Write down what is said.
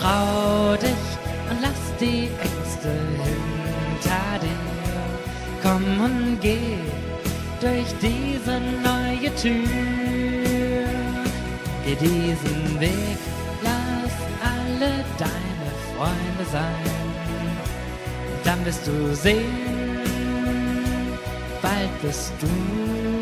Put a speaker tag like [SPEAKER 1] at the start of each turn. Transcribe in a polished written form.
[SPEAKER 1] trau dich und lass die Ängste hinter dir. Komm und geh durch diese neue Tür. Geh diesen Weg, lass alle deine Freunde sein. Dann wirst du sehen, bald bist du